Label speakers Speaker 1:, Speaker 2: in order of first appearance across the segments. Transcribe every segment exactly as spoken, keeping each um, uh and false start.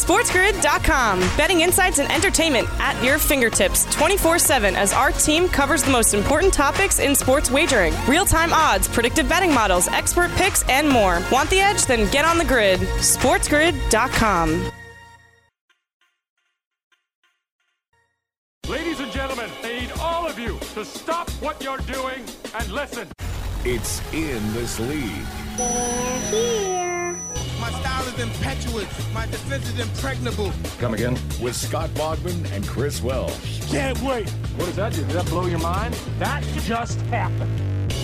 Speaker 1: SportsGrid dot com. Betting insights and entertainment at your fingertips twenty-four seven as our team covers the most important topics in sports wagering. Real-time odds, predictive betting models, expert picks, and more. Want the edge? Then get on the grid. SportsGrid dot com.
Speaker 2: Ladies and gentlemen, I need all of you to stop what you're doing and listen.
Speaker 3: It's In This League.
Speaker 4: They're here.
Speaker 5: My style is impetuous. My defense is impregnable.
Speaker 3: Come again? With Scott Bogman and Chris Welsh.
Speaker 2: Can't wait. What does that do? Did that blow your mind? That just happened.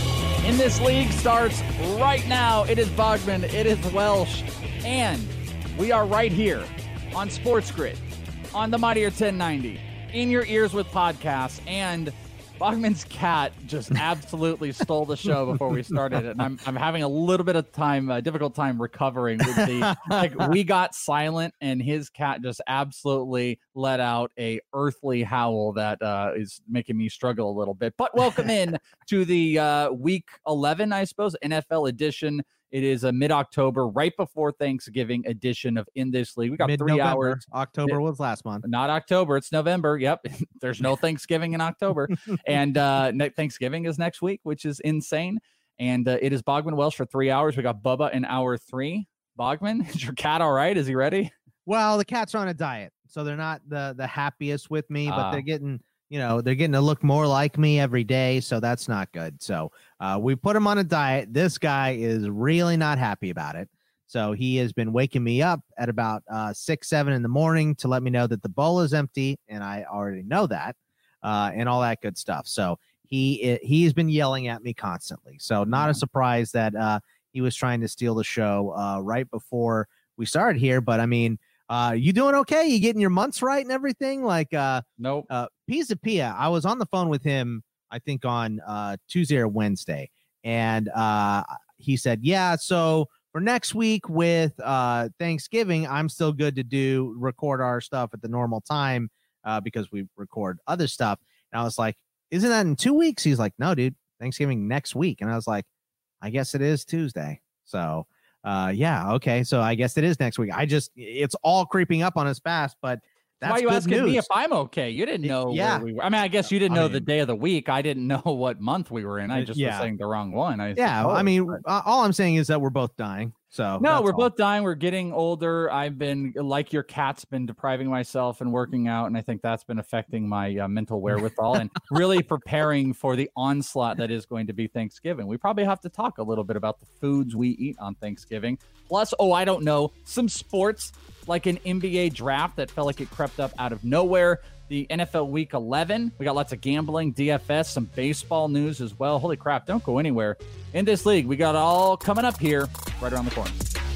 Speaker 6: In This League starts right now. It is Bogman. It is Welsh. And we are right here on Sports Grid, on the Mightier ten ninety, in your ears with podcasts. And Bogman's cat just absolutely stole the show before we started it, and I'm I'm having a little bit of time, uh, difficult time recovering with the like we got silent, and his cat just absolutely let out a earthly howl that uh, is making me struggle a little bit. But welcome in to the uh, week eleven, I suppose, N F L edition. It is a mid-October, right before Thanksgiving edition of In This League. We got three hours.
Speaker 7: October was last month.
Speaker 6: Not October. It's November. Yep. There's no Thanksgiving in October. And uh, Thanksgiving is next week, which is insane. And uh, it is Bogman Welsh for three hours. We got Bubba in hour three. Bogman, is your cat all right? Is he ready?
Speaker 7: Well, the cats are on a diet, so they're not the, the happiest with me, but
Speaker 6: Uh,
Speaker 7: they're getting... You know, they're getting to look more like me every day, so that's not good. So uh, we put him on a diet. This guy is really not happy about it. So he has been waking me up at about uh, six, seven in the morning to let me know that the bowl is empty, and I already know that, uh, and all that good stuff. So he he has been yelling at me constantly. So not a surprise that uh, he was trying to steal the show uh, right before we started here. But I mean, uh, you doing okay? You getting your months right and everything? Like, uh,
Speaker 6: nope.
Speaker 7: Uh, Pisa Pia, I was on the phone with him, I think on uh, Tuesday or Wednesday, and uh, he said, yeah, so for next week with uh, Thanksgiving, I'm still good to do record our stuff at the normal time uh, because we record other stuff. And I was like, isn't that in two weeks? He's like, no, dude, Thanksgiving next week. And I was like, I guess it is Tuesday. So, uh, yeah, okay, so I guess it is next week. I just, it's all creeping up on us fast, but that's
Speaker 6: why are you
Speaker 7: good
Speaker 6: asking
Speaker 7: news.
Speaker 6: me if I'm okay? You didn't know
Speaker 7: Yeah.
Speaker 6: where we were. I mean, I guess you didn't
Speaker 7: I
Speaker 6: know
Speaker 7: mean-
Speaker 6: the day of the week. I didn't know what month we were in. I just
Speaker 7: Yeah.
Speaker 6: was saying the wrong one. I
Speaker 7: Yeah,
Speaker 6: suppose,
Speaker 7: I mean,
Speaker 6: but-
Speaker 7: uh, all I'm saying is that we're both dying. So
Speaker 6: No,
Speaker 7: that's
Speaker 6: we're
Speaker 7: all.
Speaker 6: both dying. We're getting older. I've been, like your cat's been depriving myself and working out, and I think that's been affecting my uh, mental wherewithal and really preparing for the onslaught that is going to be Thanksgiving. We probably have to talk a little bit about the foods we eat on Thanksgiving. Plus, oh, I don't know, some sports like an N B A draft that felt like it crept up out of nowhere. The N F L Week eleven. We got lots of gambling, D F S, some baseball news as well. Holy crap, don't go anywhere. In This League, we got it all coming up here right around the corner.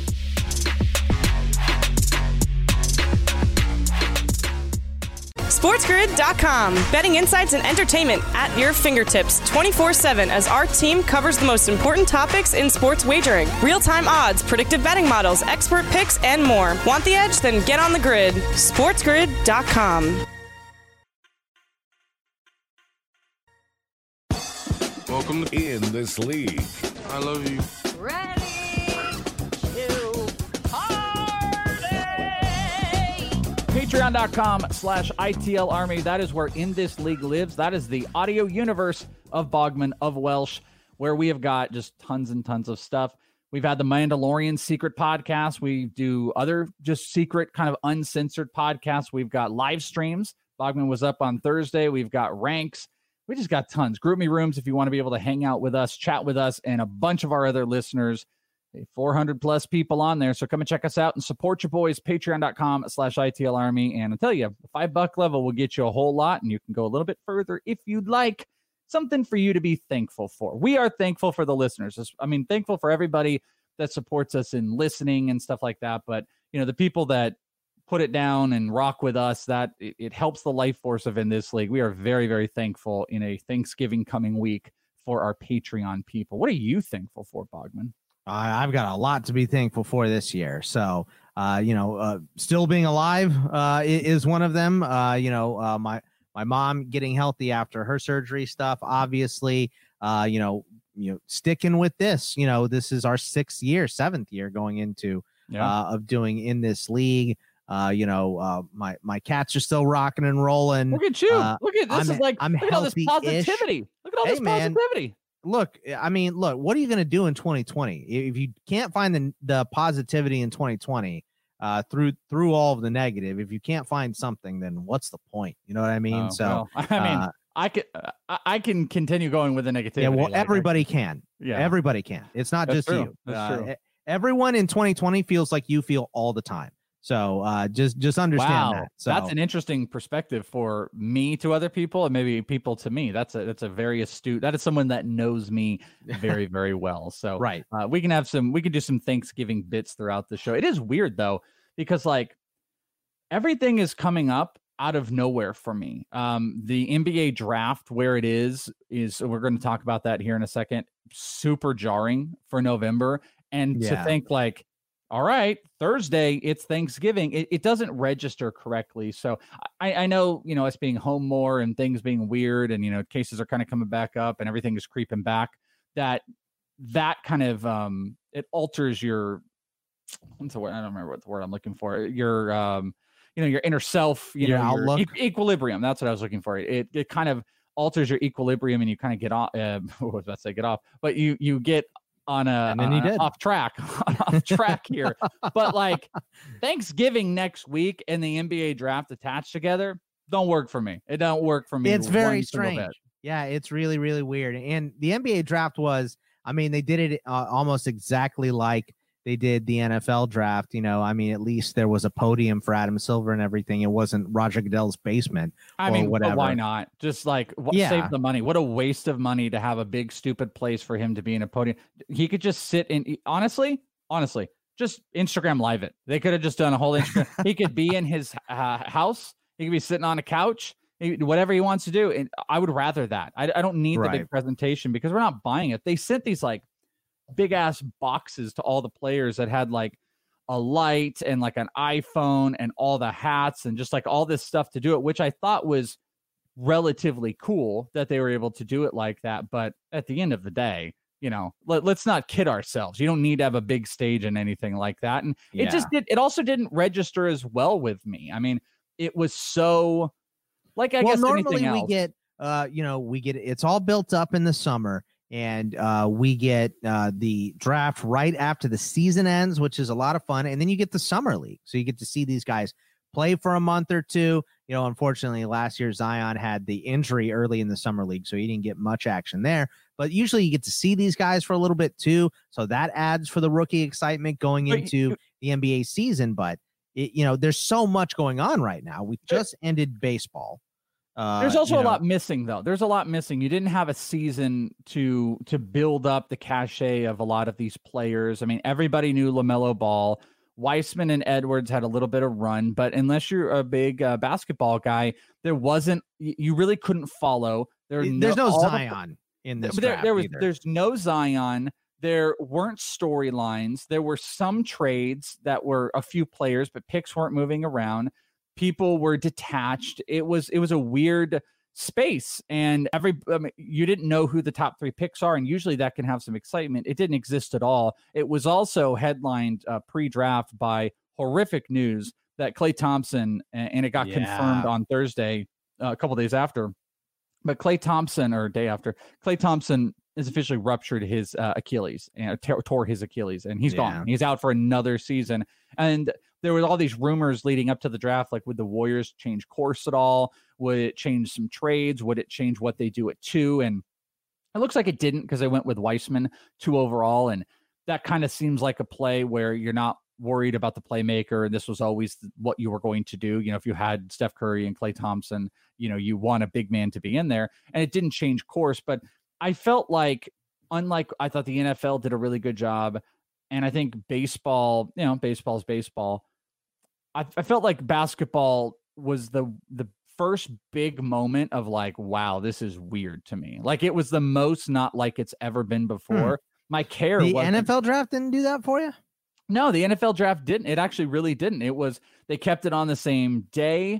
Speaker 1: SportsGrid dot com. Betting insights and entertainment at your fingertips twenty-four seven as our team covers the most important topics in sports wagering. Real-time odds, predictive betting models, expert picks, and more. Want the edge? Then get on the grid. SportsGrid dot com.
Speaker 3: Welcome to In This League.
Speaker 5: I love you.
Speaker 6: Ready to party! Patreon.com slash ITL Army. That is where In This League lives. That is the audio universe of Bogman of Welsh, where we have got just tons and tons of stuff. We've had the Mandalorian secret podcast. We do other just secret kind of uncensored podcasts. We've got live streams. Bogman was up on Thursday. We've got ranks. We just got tons. Group me rooms if you want to be able to hang out with us, chat with us, and a bunch of our other listeners. four hundred plus people on there. So come and check us out and support your boys. Patreon.com slash ITL Army. And I'll tell you, the five buck level will get you a whole lot, and you can go a little bit further if you'd like. Something for you to be thankful for. We are thankful for the listeners. I mean, thankful for everybody that supports us in listening and stuff like that. But, you know, the people that put it down and rock with us, that it, it helps the life force of In This League. We are very, very thankful in a Thanksgiving coming week for our Patreon people. What are you thankful for, Bogman?
Speaker 7: I I've got a lot to be thankful for this year. So, uh, you know, uh, still being alive uh, is one of them. Uh, you know, uh, my my mom getting healthy after her surgery stuff. Obviously, uh, you know, you know, sticking with this. You know, this is our sixth year, seventh year going into
Speaker 6: Yeah.
Speaker 7: uh, of doing In This League. Uh, you know, uh, my my cats are still rocking and rolling.
Speaker 6: Look at you.
Speaker 7: Uh,
Speaker 6: look at this
Speaker 7: I'm,
Speaker 6: is like
Speaker 7: I'm
Speaker 6: look at all this
Speaker 7: healthy-ish.
Speaker 6: positivity. Look at all
Speaker 7: Hey,
Speaker 6: this
Speaker 7: man.
Speaker 6: positivity.
Speaker 7: Look, I mean, look, what are you going to do in twenty twenty? If you can't find the the positivity in twenty twenty uh, through through all of the negative, if you can't find something, then what's the point? You know what I mean?
Speaker 6: Oh,
Speaker 7: so,
Speaker 6: well, I mean,
Speaker 7: uh,
Speaker 6: I can I, I can continue going with the negativity.
Speaker 7: yeah, well,
Speaker 6: like,
Speaker 7: everybody can.
Speaker 6: Yeah.
Speaker 7: Everybody can. It's not
Speaker 6: That's
Speaker 7: just
Speaker 6: true.
Speaker 7: you.
Speaker 6: That's
Speaker 7: Uh,
Speaker 6: true.
Speaker 7: e- Everyone in twenty twenty feels like you feel all the time. So uh, just just understand
Speaker 6: Wow,
Speaker 7: that. So
Speaker 6: that's an interesting perspective for me to other people, and maybe people to me. That's a that's a very astute. That is someone that knows me very very well. So
Speaker 7: right.
Speaker 6: uh, we can have some. We can do some Thanksgiving bits throughout the show. It is weird though, because like everything is coming up out of nowhere for me. Um, the N B A draft, where it is, is we're going to talk about that here in a second. Super jarring for November, and
Speaker 7: Yeah.
Speaker 6: to think like, all right, Thursday, it's Thanksgiving. It, it doesn't register correctly. So I, I know, you know, us being home more and things being weird and, you know, cases are kind of coming back up and everything is creeping back, that that kind of, um, it alters your, what's the word? I don't remember what the word I'm looking for. Your, um, you know, your inner self, you
Speaker 7: Your
Speaker 6: know, your
Speaker 7: outlook.
Speaker 6: e- equilibrium. That's what I was looking for. It, it kind of alters your equilibrium and you kind of get off, uh, what was I about to say, get off, but you, you get on a
Speaker 7: And then you
Speaker 6: uh,
Speaker 7: did.
Speaker 6: off track off track here. But like Thanksgiving next week and the N B A draft attached together don't work for me. It don't work for me.
Speaker 7: It's very
Speaker 6: one single
Speaker 7: strange.
Speaker 6: bit.
Speaker 7: Yeah, it's really, really weird. And the N B A draft was, I mean, they did it uh, almost exactly like they did the N F L draft. You know, I mean, at least there was a podium for Adam Silver and everything. It wasn't Roger Goodell's basement.
Speaker 6: I
Speaker 7: or
Speaker 6: mean, but
Speaker 7: whatever.
Speaker 6: why not? Just like wh-
Speaker 7: Yeah.
Speaker 6: save the money. What a waste of money to have a big stupid place for him to be in a podium. He could just sit in. Honestly, honestly, just Instagram live it. They could have just done a whole Instagram. He could be in his uh, house. He could be sitting on a couch. He, whatever he wants to do. And I would rather that. I, I don't need the
Speaker 7: Right.
Speaker 6: big presentation because we're not buying it. They sent these like big ass boxes to all the players that had like a light and like an iPhone and all the hats and just like all this stuff to do it, which I thought was relatively cool that they were able to do it like that. But at the end of the day, you know, let, let's not kid ourselves. You don't need to have a big stage and anything like that. And it just did. It also didn't register as well with me. I mean, it was so like, I
Speaker 7: well,
Speaker 6: guess
Speaker 7: normally
Speaker 6: anything
Speaker 7: we
Speaker 6: else.
Speaker 7: get, uh, you know, we get, it's all built up in the summer. And uh, we get uh, the draft right after the season ends, which is a lot of fun. And then you get the summer league. So you get to see these guys play for a month or two. You know, unfortunately, last year Zion had the injury early in the summer league, so he didn't get much action there. But usually you get to see these guys for a little bit too. So that adds for the rookie excitement going
Speaker 6: But
Speaker 7: into
Speaker 6: you-
Speaker 7: the N B A season. But, it, you know, there's so much going on right now. We just ended baseball. Uh,
Speaker 6: There's also
Speaker 7: you
Speaker 6: a
Speaker 7: know,
Speaker 6: lot missing, though. There's a lot missing. You didn't have a season to to build up the cachet of a lot of these players. I mean, everybody knew LaMelo Ball. Weissman and Edwards had a little bit of run, but unless you're a big uh, basketball guy, there wasn't. y- You really couldn't follow. There,
Speaker 7: There's no
Speaker 6: all the-
Speaker 7: Zion in this.
Speaker 6: but there,
Speaker 7: draft
Speaker 6: there was
Speaker 7: either.
Speaker 6: there's no Zion. There weren't storylines. There were some trades that were a few players, but picks weren't moving around. People were detached. It was it was a weird space, and every I mean, you didn't know who the top three picks are, and usually that can have some excitement. It didn't exist at all. It was also headlined uh, pre-draft by horrific news that Klay Thompson, and, and it got
Speaker 7: Yeah.
Speaker 6: confirmed on Thursday, uh, a couple days after. But Klay Thompson, or day after, Klay Thompson has officially ruptured his uh, Achilles and t- tore his Achilles, and he's
Speaker 7: Yeah.
Speaker 6: gone. He's out for another season. And there was all these rumors leading up to the draft, like would the Warriors change course at all? Would it change some trades? Would it change what they do at two? And it looks like it didn't because they went with Weissman two overall, and that kind of seems like a play where you're not worried about the playmaker, and this was always what you were going to do. You know, if you had Steph Curry and Klay Thompson, you know, you want a big man to be in there, and it didn't change course. But I felt like, unlike I thought the N F L did a really good job, and I think baseball, you know, baseball's baseball. I, I felt like basketball was the the first big moment of like, wow, this is weird to me. Like it was the most not like it's ever been before. My care
Speaker 7: the
Speaker 6: wasn't-
Speaker 7: N F L draft didn't do that for you.
Speaker 6: No, the N F L draft didn't. It actually really didn't. It was they kept it on the same day,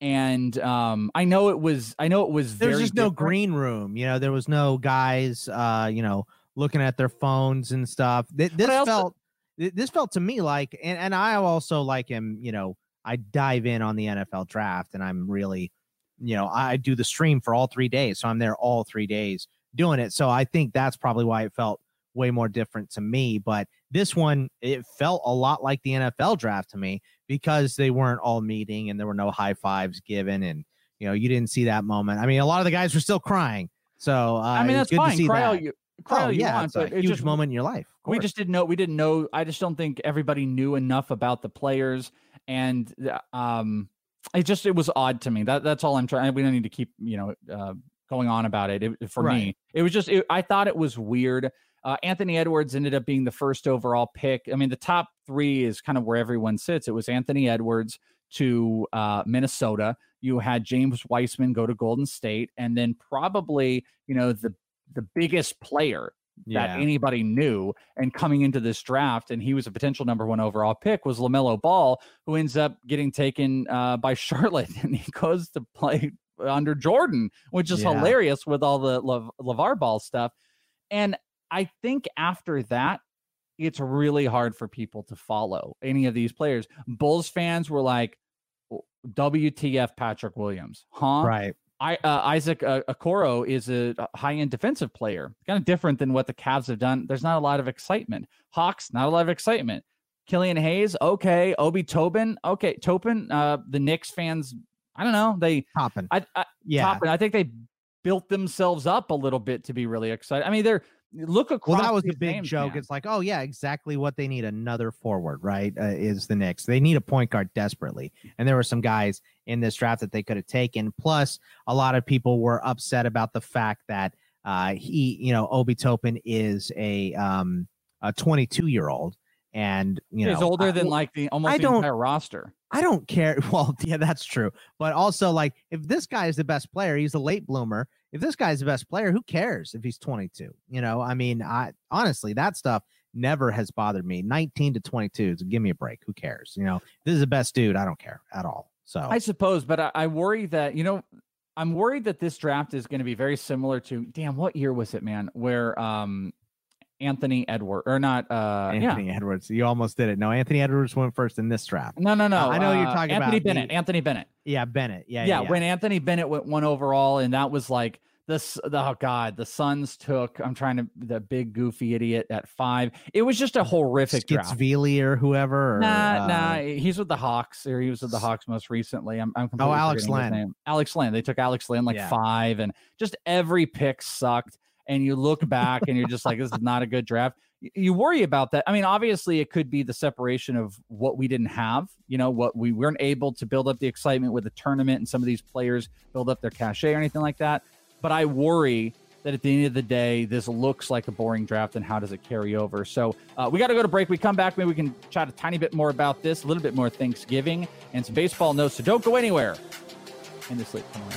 Speaker 6: and um, I know it was. I know it was.
Speaker 7: There's
Speaker 6: very
Speaker 7: just no
Speaker 6: different.
Speaker 7: green room. You know, there was no guys, uh, you know, looking at their phones and stuff. Th- This
Speaker 6: I also-
Speaker 7: felt, th- this felt to me like, and, and I also like him, you know, I dive in on the N F L draft, and I'm really, you know, I do the stream for all three days. So I'm there all three days doing it. So I think that's probably why it felt way more different to me. But this one, it felt a lot like the N F L draft to me because they weren't all meeting and there were no high fives given. And, you know, you didn't see that moment. I mean, a lot of the guys were still crying. So uh,
Speaker 6: I mean, that's
Speaker 7: good
Speaker 6: fine.
Speaker 7: To see
Speaker 6: Cry all
Speaker 7: that.
Speaker 6: you, cry
Speaker 7: oh,
Speaker 6: all you
Speaker 7: yeah,
Speaker 6: want,
Speaker 7: it's
Speaker 6: but
Speaker 7: a
Speaker 6: it
Speaker 7: huge
Speaker 6: just,
Speaker 7: moment in your life.
Speaker 6: We just didn't know. We didn't know. I just don't think everybody knew enough about the players. And um, it just, it was odd to me. That That's all I'm trying. We don't need to keep, you know, uh, going on about it. it for
Speaker 7: right.
Speaker 6: me, it was just, it, I thought it was weird. Uh, Anthony Edwards ended up being the first overall pick. I mean, the top three is kind of where everyone sits. It was Anthony Edwards to uh, Minnesota. You had James Weissman go to Golden State. And then probably, you know, the, the biggest player
Speaker 7: yeah.
Speaker 6: that anybody knew and coming into this draft, and he was a potential number one overall pick, was LaMelo Ball, who ends up getting taken uh, by Charlotte, and he goes to play under Jordan, which is yeah. hilarious with all the Le- LeVar Ball stuff. And I think after that, it's really hard for people to follow any of these players. Bulls fans were like, W T F Patrick Williams, huh?
Speaker 7: Right.
Speaker 6: I, uh, Isaac uh, Okoro is a high-end defensive player, kind of different than what the Cavs have done. There's not a lot of excitement. Hawks, not a lot of excitement. Killian Hayes, okay. Obi Toppin, okay. Toppin, uh, the Knicks fans, I don't know. They
Speaker 7: Toppin.
Speaker 6: I, I,
Speaker 7: yeah.
Speaker 6: Toppin, I think they built themselves up a little bit to be really excited. I mean, they're look across.
Speaker 7: Well, that was a big
Speaker 6: names,
Speaker 7: joke.
Speaker 6: man.
Speaker 7: It's like, oh yeah, exactly what they need. Another forward, right? Uh, is the Knicks. They need a point guard desperately. And there were some guys in this draft that they could have taken. Plus, a lot of people were upset about the fact that uh, he, you know, Obi Toppin is a um a twenty-two year old, and you know,
Speaker 6: he's older
Speaker 7: I,
Speaker 6: than like the almost
Speaker 7: I
Speaker 6: the
Speaker 7: don't,
Speaker 6: entire roster.
Speaker 7: I don't care. Well, yeah, that's true. But also, like, if this guy is the best player, he's a late bloomer. If this guy's the best player, who cares if he's twenty-two? You know, I mean, I honestly, that stuff never has bothered me. nineteen to twenty-two, so give me a break. Who cares? You know, if this is the best dude, I don't care at all. So
Speaker 6: I suppose, but I, I worry that, you know, I'm worried that this draft is going to be very similar to, damn, what year was it, man? Where um, Anthony Edwards, or not, uh,
Speaker 7: Anthony
Speaker 6: yeah.
Speaker 7: Edwards. You almost did it. No, Anthony Edwards went first in this draft.
Speaker 6: No, no, no.
Speaker 7: Uh, I know
Speaker 6: uh,
Speaker 7: you're talking
Speaker 6: Anthony
Speaker 7: about
Speaker 6: Anthony Bennett.
Speaker 7: The,
Speaker 6: Anthony Bennett.
Speaker 7: Yeah, Bennett. Yeah,
Speaker 6: yeah,
Speaker 7: yeah, yeah.
Speaker 6: When Anthony Bennett went one overall, and that was like this. Oh God, the Suns took. I'm trying to the big goofy idiot at five. It was just a horrific draft.
Speaker 7: Skitzvili or whoever. Or,
Speaker 6: nah,
Speaker 7: uh,
Speaker 6: nah. He's with the Hawks, or he was with the Hawks most recently. I'm, I'm completely
Speaker 7: oh, Alex
Speaker 6: forgetting his
Speaker 7: Len.
Speaker 6: name. Alex Len. They took Alex Len like
Speaker 7: yeah.
Speaker 6: five, and just every pick sucked. And you look back, and you're just like, this is not a good draft. You worry about that. I mean, obviously, it could be the separation of what we didn't have, you know, what we weren't able to build up the excitement with the tournament and some of these players build up their cachet or anything like that. But I worry that at the end of the day, this looks like a boring draft, and how does it carry over? So uh, we got to go to break. We come back, maybe we can chat a tiny bit more about this, a little bit more Thanksgiving and some baseball notes. So don't go anywhere. In the sleep. Come on.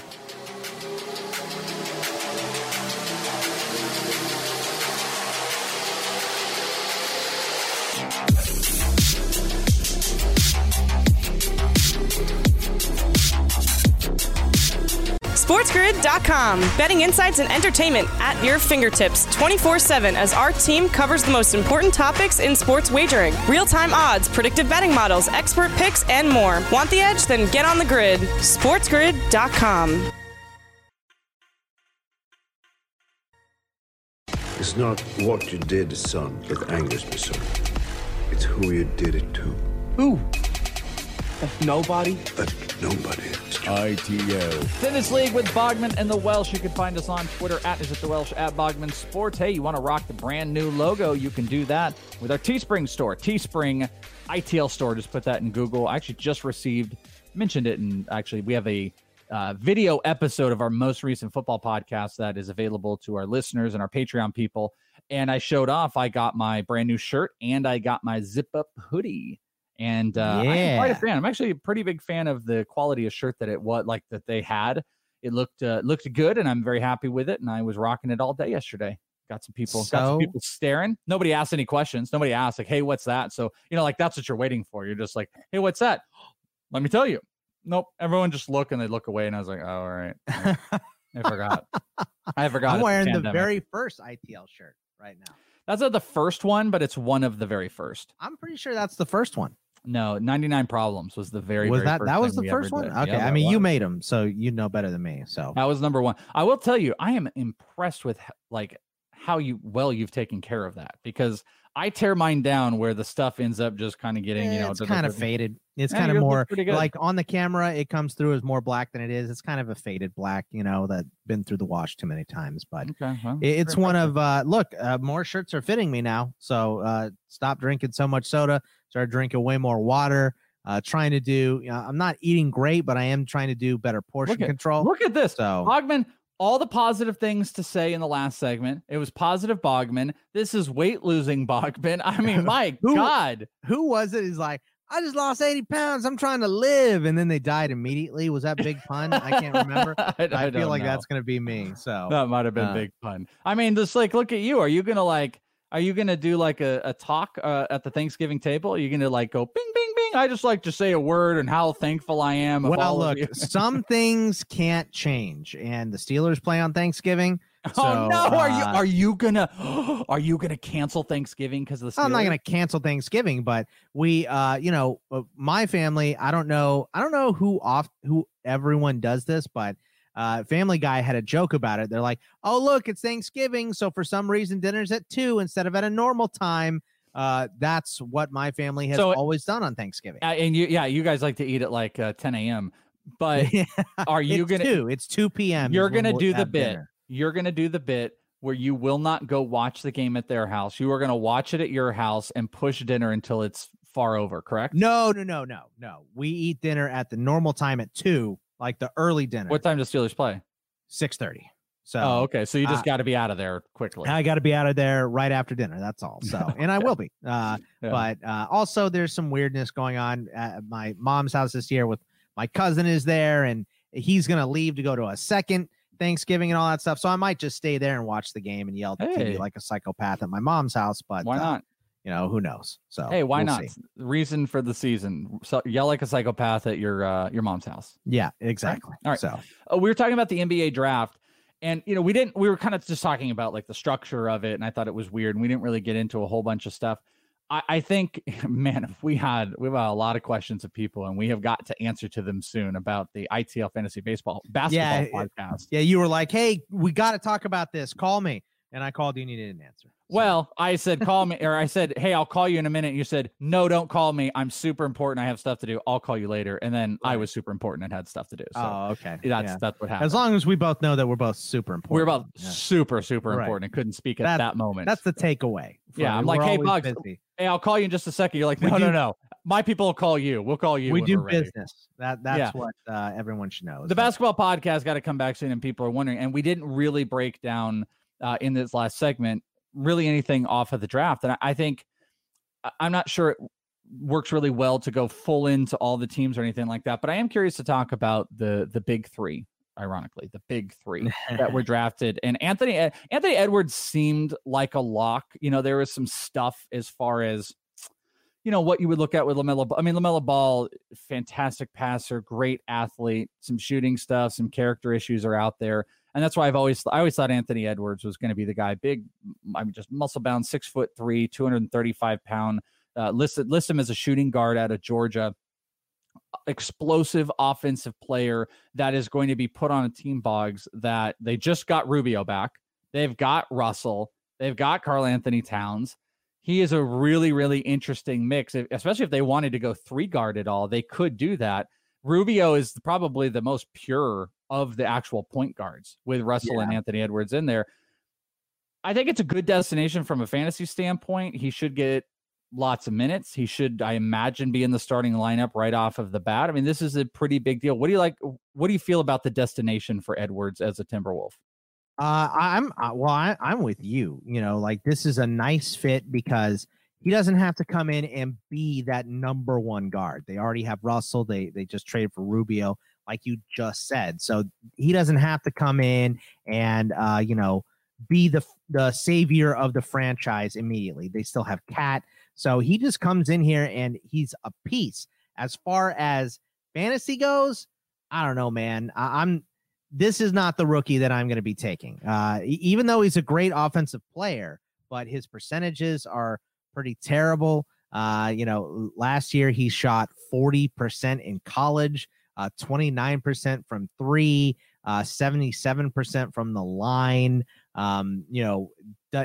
Speaker 1: SportsGrid dot com. Betting insights and entertainment at your fingertips twenty-four seven as our team covers the most important topics in sports wagering. Real-time odds, predictive betting models, expert picks, and more. Want the edge? Then get on the grid. SportsGrid dot com.
Speaker 8: It's not what you did, son, that angers me, son. It's who you did it to.
Speaker 9: Who? Nobody?
Speaker 8: That nobody.
Speaker 3: I T L.
Speaker 6: Tennis League with Bogman and the Welsh. You can find us on Twitter at Is It The Welsh, at Bogman Sports. Hey, you want to rock the brand new logo? You can do that with our Teespring store. Teespring I T L store. Just put that in Google. I actually just received, mentioned it, and actually we have a uh, video episode of our most recent football podcast that is available to our listeners and our Patreon people. And I showed off, I got my brand new shirt and I got my zip up hoodie. And uh,
Speaker 7: yeah.
Speaker 6: I'm quite a fan. I'm actually a pretty big fan of the quality of shirt that it was like that they had. It looked uh, looked good, and I'm very happy with it. And I was rocking it all day yesterday. Got some people,
Speaker 7: so,
Speaker 6: got some people staring. Nobody asked any questions. Nobody asked like, "Hey, what's that?" So you know, like that's what you're waiting for. You're just like, "Hey, what's that?" Let me tell you. Nope. Everyone just look and they look away, and I was like, "Oh, all right." I forgot. I forgot.
Speaker 7: I'm wearing the
Speaker 6: pandemic.
Speaker 7: very first I T L shirt right now.
Speaker 6: That's not the first one, but it's one of the very first.
Speaker 7: I'm pretty sure that's the first one.
Speaker 6: No, ninety-nine Problems was the very,
Speaker 7: was
Speaker 6: very
Speaker 7: that
Speaker 6: first
Speaker 7: that was
Speaker 6: thing
Speaker 7: the
Speaker 6: we
Speaker 7: first
Speaker 6: ever
Speaker 7: one?
Speaker 6: did.
Speaker 7: Okay,
Speaker 6: Yeah,
Speaker 7: I
Speaker 6: that
Speaker 7: mean, you
Speaker 6: was.
Speaker 7: made them, so you know better than me. So
Speaker 6: That was number one. I will tell you, I am impressed with like how you well you've taken care of that, because I tear mine down where the stuff ends up just kind of getting, you know,
Speaker 7: it's kind of faded. It's
Speaker 6: Yeah,
Speaker 7: kind of
Speaker 6: yours looks
Speaker 7: more
Speaker 6: pretty good.
Speaker 7: like on the camera, it comes through as more black than it is. It's kind of a faded black, you know, that been through the wash too many times. But
Speaker 6: Okay, well,
Speaker 7: it- it's
Speaker 6: fair
Speaker 7: one
Speaker 6: enough.
Speaker 7: of uh look, uh, more shirts are fitting me now. So uh stop drinking so much soda, start drinking way more water. Uh trying to do, you know, I'm not eating great, but I am trying to do better portion
Speaker 6: Look at,
Speaker 7: control.
Speaker 6: Look at this.
Speaker 7: So
Speaker 6: Bogman, all the positive things to say in the last segment. It was positive Bogman. This is weight losing Bogman. I mean, my
Speaker 7: Who-
Speaker 6: God.
Speaker 7: who was it? He's like, I just lost eighty pounds. I'm trying to live. And then they died immediately. Was that Big Pun? I can't remember.
Speaker 6: I,
Speaker 7: I,
Speaker 6: I
Speaker 7: feel
Speaker 6: don't
Speaker 7: like
Speaker 6: know.
Speaker 7: that's going to be me. So
Speaker 6: That might have been
Speaker 7: uh,
Speaker 6: big fun. I mean, just like, look at you. Are you gonna like? Are you gonna do like a, a talk uh, at the Thanksgiving table? Are you gonna like go bing, bing, bing? I just like to say a word and how thankful I am. Of
Speaker 7: well,
Speaker 6: all
Speaker 7: look,
Speaker 6: of you.
Speaker 7: some things can't change, and the Steelers play on Thanksgiving.
Speaker 6: Oh
Speaker 7: so,
Speaker 6: no! Are you
Speaker 7: uh,
Speaker 6: are you gonna are you gonna cancel Thanksgiving because of the? Steelers?
Speaker 7: I'm not going to cancel Thanksgiving, but we, uh, you know, uh, my family. I don't know. I don't know who off who everyone does this, but uh, Family Guy had a joke about it. They're like, "Oh, look, it's Thanksgiving, so for some reason dinner's at two instead of at a normal time." Uh, that's what my family has
Speaker 6: So-
Speaker 7: always done on Thanksgiving.
Speaker 6: Uh, and you, yeah, you guys like to eat at like uh, ten a.m. But are you
Speaker 7: it's
Speaker 6: gonna?
Speaker 7: two. It's two p.m.
Speaker 6: You're
Speaker 7: is when
Speaker 6: gonna
Speaker 7: we'll
Speaker 6: do the
Speaker 7: have
Speaker 6: bit.
Speaker 7: dinner.
Speaker 6: You're gonna do the bit where you will not go watch the game at their house. You are gonna watch it at your house and push dinner until it's far over. Correct?
Speaker 7: No, no, no, no, no. We eat dinner at the normal time at two, like the early dinner.
Speaker 6: What time do Steelers play?
Speaker 7: Six thirty. So
Speaker 6: Oh, okay. So you just
Speaker 7: uh,
Speaker 6: got to be out of there quickly.
Speaker 7: I got to be out of there right after dinner. That's all. So, and I will be. Uh,
Speaker 6: Yeah.
Speaker 7: But uh, also, there's some weirdness going on at my mom's house this year. With my cousin is there, and he's gonna leave to go to a second Thanksgiving and all that stuff. So I might just stay there and watch the game and yell at the T V
Speaker 6: Hey.
Speaker 7: like a psychopath at my mom's house. But
Speaker 6: Why
Speaker 7: uh,
Speaker 6: not?
Speaker 7: You know, who knows? So
Speaker 6: Hey, why
Speaker 7: we'll
Speaker 6: not?
Speaker 7: see.
Speaker 6: Reason for the season. So yell like a psychopath at your uh, your mom's house.
Speaker 7: Yeah, exactly.
Speaker 6: All right.
Speaker 7: So
Speaker 6: Uh, we were talking about the N B A draft, and you know we didn't. We were kind of just talking about like the structure of it, and I thought it was weird, and we didn't really get into a whole bunch of stuff. I, I think, man, if we had we've had a lot of questions of people, and we have got to answer to them soon about the I T L Fantasy Baseball Basketball
Speaker 7: Yeah,
Speaker 6: podcast.
Speaker 7: yeah, you were like, hey, we got to talk about this. Call me. And I called you and you didn't answer. So-
Speaker 6: Well, I said, call me, or I said, hey, I'll call you in a minute. You said, no, don't call me. I'm super important. I have stuff to do. I'll call you later. And then I was super important and had stuff to do. So
Speaker 7: oh, okay.
Speaker 6: that's
Speaker 7: Yeah.
Speaker 6: that's what happened.
Speaker 7: As long as we both know that we're both super important.
Speaker 6: we were both
Speaker 7: Yeah.
Speaker 6: super, super
Speaker 7: Right.
Speaker 6: important and couldn't speak at
Speaker 7: That-
Speaker 6: that moment.
Speaker 7: That's the takeaway.
Speaker 6: Yeah, I'm
Speaker 7: We're
Speaker 6: like, hey,
Speaker 7: always
Speaker 6: Bugs,
Speaker 7: busy.
Speaker 6: hey, I'll call you in just a second. You're like,
Speaker 7: We
Speaker 6: no, no,
Speaker 7: do-
Speaker 6: no. My people will call you. We'll call you.
Speaker 7: We
Speaker 6: when
Speaker 7: do
Speaker 6: we're ready.
Speaker 7: business. That That's
Speaker 6: Yeah.
Speaker 7: what uh, everyone should know. is
Speaker 6: The
Speaker 7: that-
Speaker 6: basketball podcast got to come back soon, and people are wondering. And we didn't really break down uh, in this last segment really anything off of the draft. And I, I think I- I'm not sure it works really well to go full into all the teams or anything like that. But I am curious to talk about the the big three. Ironically, the big three that were drafted, and Anthony Anthony Edwards seemed like a lock. You know, there was some stuff as far as you know what you would look at with LaMelo. Ball. I mean, LaMelo Ball, fantastic passer, great athlete. Some shooting stuff, some character issues are out there, and that's why I've always I always thought Anthony Edwards was going to be the guy. Big, I mean, just muscle bound, six foot three, two hundred thirty-five pound. Uh, listed list him as a shooting guard out of Georgia. Explosive offensive player that is going to be put on a team, Boggs, that they just got Rubio back. They've got Russell. They've got Karl Anthony Towns. He is a really, really interesting mix, especially if they wanted to go three guard at all. They could do that. Rubio is probably the most pure of the actual point guards with Russell
Speaker 7: Yeah.
Speaker 6: and Anthony Edwards in there. I think it's a good destination from a fantasy standpoint. He should get lots of minutes. He should, I imagine, be in the starting lineup right off of the bat. I mean, this is a pretty big deal. What do you like? What do you feel about the destination for Edwards as a Timberwolf?
Speaker 7: Uh, I'm uh, well. I, I'm with you. You know, like this is a nice fit because he doesn't have to come in and be that number one guard. They already have Russell. They they just traded for Rubio, like you just said. So he doesn't have to come in and uh, you know be the the savior of the franchise immediately. They still have Cat. So he just comes in here and he's a piece. As far as fantasy goes, I don't know, man. I, I'm this is not the rookie that I'm going to be taking. Uh, e- even though he's a great offensive player, but his percentages are pretty terrible. Uh, you know, last year he shot forty percent in college, uh, twenty-nine percent from three, uh, seventy-seven percent from the line. Um, you know,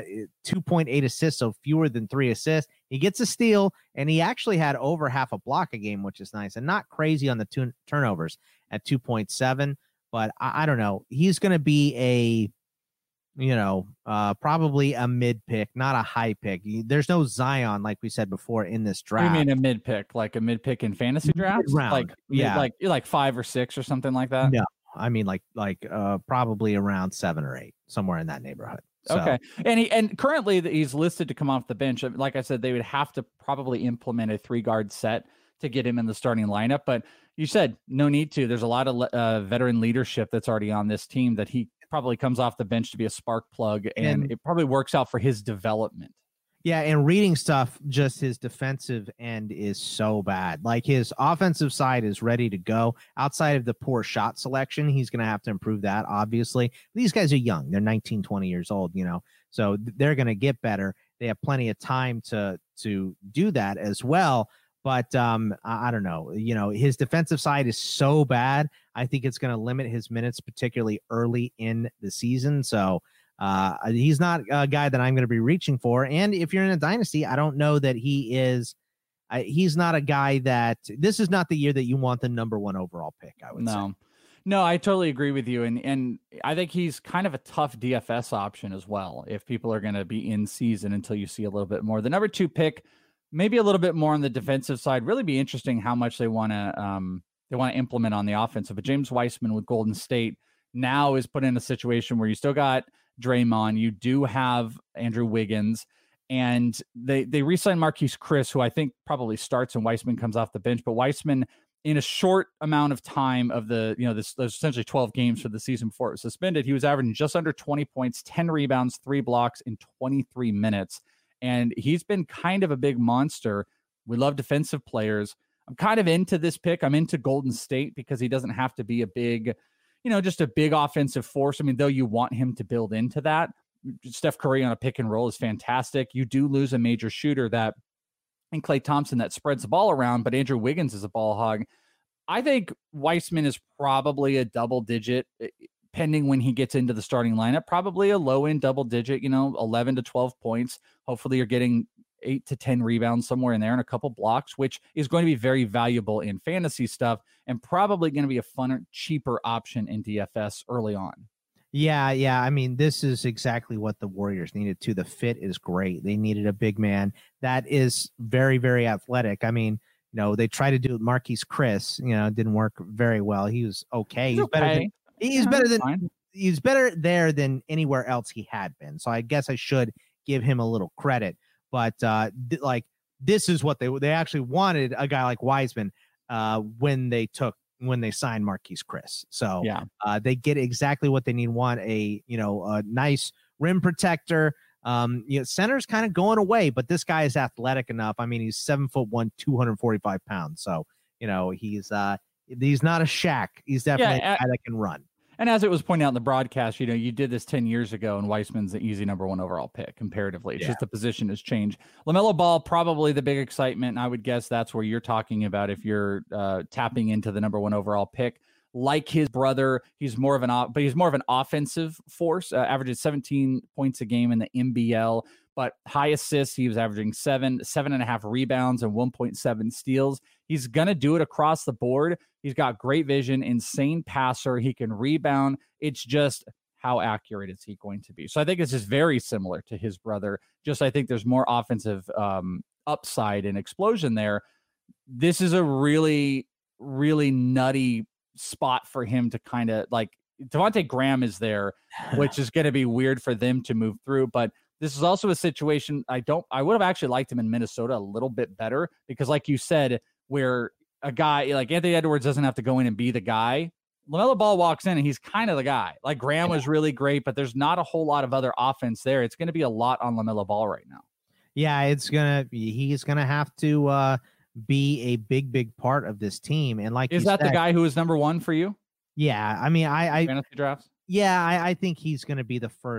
Speaker 7: two point eight assists, so fewer than three assists. He gets a steal, and he actually had over half a block a game, which is nice, and not crazy on the two turnovers at two point seven. But I, I don't know. He's going to be a, you know, uh, probably a mid pick, not a high pick. There's no Zion, like we said before, in this draft.
Speaker 6: You mean a mid pick, like a mid pick in fantasy drafts?
Speaker 7: Mid-round.
Speaker 6: Like,
Speaker 7: yeah,
Speaker 6: like like five or six or something like that.
Speaker 7: No, I mean like like uh, probably around seven or eight, somewhere in that neighborhood. So.
Speaker 6: Okay, and he and currently he's listed to come off the bench. Like I said, they would have to probably implement a three guard set to get him in the starting lineup. But you said no need to. There's a lot of uh, veteran leadership that's already on this team that he probably comes off the bench to be a spark plug, and, and it probably works out for his development.
Speaker 7: Yeah, and reading stuff, just his defensive end is so bad. Like his offensive side is ready to go. Outside of the poor shot selection, he's going to have to improve that, obviously. These guys are young. They're nineteen, twenty years old, you know, so they're going to get better. They have plenty of time to to do that as well. But um, I, I don't know, you know, his defensive side is so bad. I think it's going to limit his minutes, particularly early in the season. So uh, he's not a guy that I'm going to be reaching for. And if you're in a dynasty, I don't know that he is. Uh, he's not a guy that this is not the year that you want the number one overall pick. I would
Speaker 6: no.
Speaker 7: say.
Speaker 6: No, I totally agree with you. And and I think he's kind of a tough D F S option as well. If people are going to be in season until you see a little bit more, the number two pick, maybe a little bit more on the defensive side. Really be interesting how much they want to um, they want to implement on the offensive. But James Wiseman with Golden State now is put in a situation where you still got Draymond, you do have Andrew Wiggins, and they they re-signed Marquise Chris, who I think probably starts and Wiseman comes off the bench. But Wiseman, in a short amount of time of the, you know, this there's essentially twelve games for the season before it was suspended, he was averaging just under twenty points, ten rebounds, three blocks in twenty-three minutes. And he's been kind of a big monster. We love defensive players. I'm kind of into this pick. I'm into Golden State because he doesn't have to be a big, you know, just a big offensive force. I mean, though you want him to build into that. Steph Curry on a pick and roll is fantastic. You do lose a major shooter that, and Klay Thompson, that spreads the ball around, but Andrew Wiggins is a ball hog. I think Wiseman is probably a double digit, pending when he gets into the starting lineup, probably a low end double digit, you know, eleven to twelve points. Hopefully you're getting eight to ten rebounds somewhere in there and a couple blocks, which is going to be very valuable in fantasy stuff and probably going to be a funner, cheaper option in D F S early on.
Speaker 7: Yeah, yeah. I mean, this is exactly what the Warriors needed too. The fit is great. They needed a big man that is very, very athletic. I mean, you know, they tried to do Marquise Chris, you know, it didn't work very well. He was okay. He's, he's better than he's yeah, better than fine. He's better there than anywhere else he had been. So I guess I should give him a little credit. But uh, th- like this is what they they actually wanted, a guy like Wiseman uh, when they took when they signed Marquise Chris. So
Speaker 6: yeah,
Speaker 7: uh, they get exactly what they need. Want a you know a nice rim protector. Um, you know, center's kind of going away, but this guy is athletic enough. I mean, he's seven foot one, two hundred forty-five pounds. So you know he's uh he's not a Shaq. He's definitely yeah, a guy that can run.
Speaker 6: And as it was pointed out in the broadcast, you know, you did this ten years ago, and Wiseman's an easy number one overall pick comparatively. It's yeah. just the position has changed. LaMelo Ball, probably the big excitement. And I would guess that's where you're talking about if you're uh, tapping into the number one overall pick. Like his brother, he's more of an, but he's more of an offensive force. Uh, averages seventeen points a game in the N B L, but high assists. He was averaging seven, seven and a half rebounds and one point seven steals. He's going to do it across the board. He's got great vision, insane passer. He can rebound. It's just how accurate is he going to be? So I think it's just very similar to his brother. Just I think there's more offensive um, upside and explosion there. This is a really, really nutty spot for him to kind of like. Devontae Graham is there, which is going to be weird for them to move through. But this is also a situation I don't. I would have actually liked him in Minnesota a little bit better because, like you said, where a guy like Anthony Edwards doesn't have to go in and be the guy. LaMelo Ball walks in and he's kind of the guy. Like Graham was really great, but there's not a whole lot of other offense there. It's going to be a lot on LaMelo Ball right now. Yeah, it's going to be, he's going to have to uh, be a big, big part of this team. And like, is that said, the guy who is number one for you?
Speaker 7: Yeah. I mean, I, I
Speaker 6: fantasy drafts.
Speaker 7: Yeah. I, I think he's going to be the first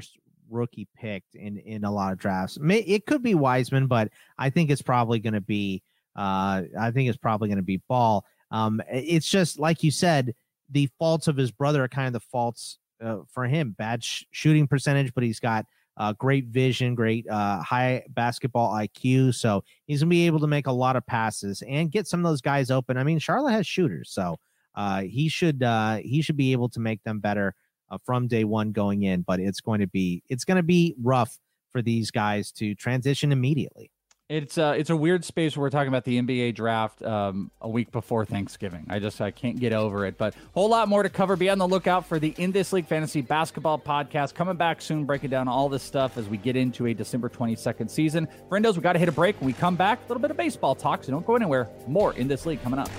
Speaker 7: rookie picked in in a lot of drafts. May, it could be Wiseman, but I think it's probably going to be uh, I think it's probably going to be Ball. Um, it's just like you said, the faults of his brother are kind of the faults uh, for him. Bad sh- shooting percentage, but he's got uh, great vision, great uh, high basketball I Q. So he's gonna be able to make a lot of passes and get some of those guys open. I mean, Charlotte has shooters, so uh, he should uh, he should be able to make them better uh, from day one going in. But it's going to be it's going to be rough for these guys to transition immediately.
Speaker 6: It's uh, it's a weird space where we're talking about the N B A draft um, a week before Thanksgiving. I just I can't get over it. But a whole lot more to cover. Be on the lookout for the In This League Fantasy Basketball Podcast coming back soon, breaking down all this stuff as we get into a December twenty-second season. Friendos, we got to hit a break. When we come back, a little bit of baseball talk, so don't go anywhere. More In This League coming up.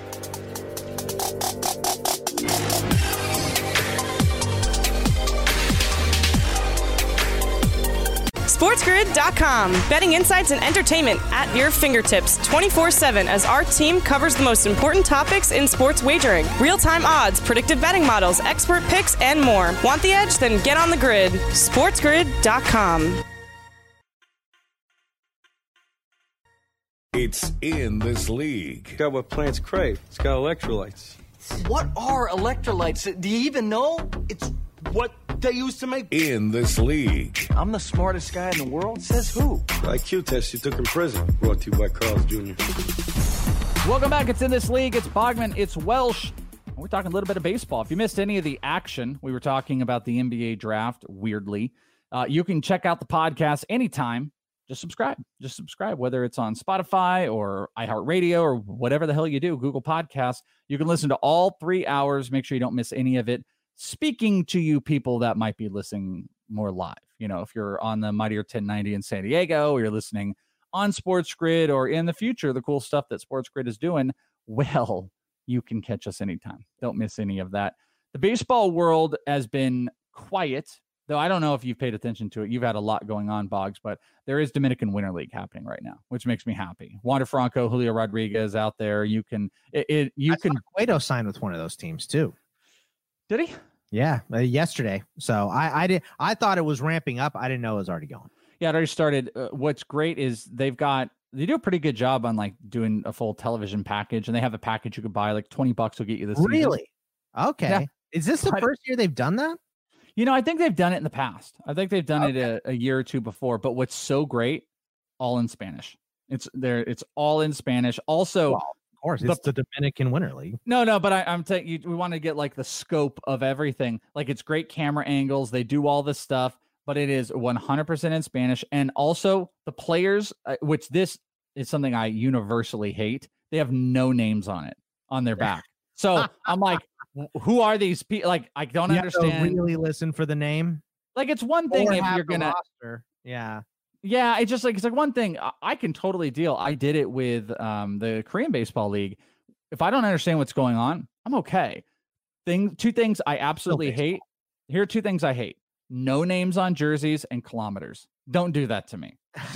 Speaker 1: SportsGrid dot com. Betting insights and entertainment at your fingertips twenty-four seven as our team covers the most important topics in sports wagering. Real-time odds, predictive betting models, expert picks, and more. Want the edge? Then get on the grid. SportsGrid dot com.
Speaker 3: It's In This League.
Speaker 9: It's got what plants crave. It's got electrolytes.
Speaker 10: What are electrolytes? Do you even know? It's what they used to make.
Speaker 3: In This League.
Speaker 10: I'm the smartest guy in the world. Says who?
Speaker 9: The I Q test you took in prison. Brought to you by Carl's Junior
Speaker 6: Welcome back. It's In This League. It's Bogman. It's Welsh. We're talking a little bit of baseball. If you missed any of the action, we were talking about the N B A draft, weirdly. Uh, you can check out the podcast anytime. Just subscribe. Just subscribe, whether it's on Spotify or iHeartRadio or whatever the hell you do, Google Podcasts. You can listen to all three hours. Make sure you don't miss any of it. Speaking to you people that might be listening more live, you know, if you're on the Mightier ten ninety in San Diego, or you're listening on Sports Grid, or in the future, the cool stuff that Sports Grid is doing, well, you can catch us anytime. Don't miss any of that. The baseball world has been quiet, though I don't know if you've paid attention to it. You've had a lot going on, Boggs, but there is Dominican Winter League happening right now, which makes me happy. Wander Franco, Julio Rodriguez out there. You can, it, it you
Speaker 7: I
Speaker 6: can.
Speaker 7: Cueto signed with one of those teams too.
Speaker 6: Did he?
Speaker 7: Yeah, uh, yesterday. So I, I did. I thought it was ramping up. I didn't know it was already going.
Speaker 6: Yeah, it already started. Uh, what's great is they've got they do a pretty good job on like doing a full television package, and they have a package you could buy like twenty bucks will get you this.
Speaker 7: Really?
Speaker 6: Season.
Speaker 7: Okay.
Speaker 6: Yeah.
Speaker 7: Is this the
Speaker 6: But,
Speaker 7: first year they've done that?
Speaker 6: You know, I think they've done it in the past. I think they've done
Speaker 7: Okay.
Speaker 6: it a, a year or two before. But what's so great, all in Spanish. It's there. It's all in Spanish. Also.
Speaker 7: Well, of course, it's the, the Dominican Winter League.
Speaker 6: No, no, but I, I'm telling you, we want to get like the scope of everything. Like it's great camera angles. They do all this stuff, but it is one hundred percent in Spanish. And also the players, uh, which this is something I universally hate. They have no names on it, on their back. So I'm like, who are these people? Like, I don't
Speaker 7: you
Speaker 6: understand.
Speaker 7: Have to really listen for the name.
Speaker 6: Like it's one thing
Speaker 7: Or
Speaker 6: if
Speaker 7: have
Speaker 6: you're
Speaker 7: the
Speaker 6: going to,
Speaker 7: roster. Yeah.
Speaker 6: Yeah, it's just like it's like one thing I, I can totally deal. I did it with um, the Korean Baseball League. If I don't understand what's going on, I'm okay. Thing, two things I absolutely hate. Here are two things I hate: no names on jerseys and kilometers. Don't do that to me.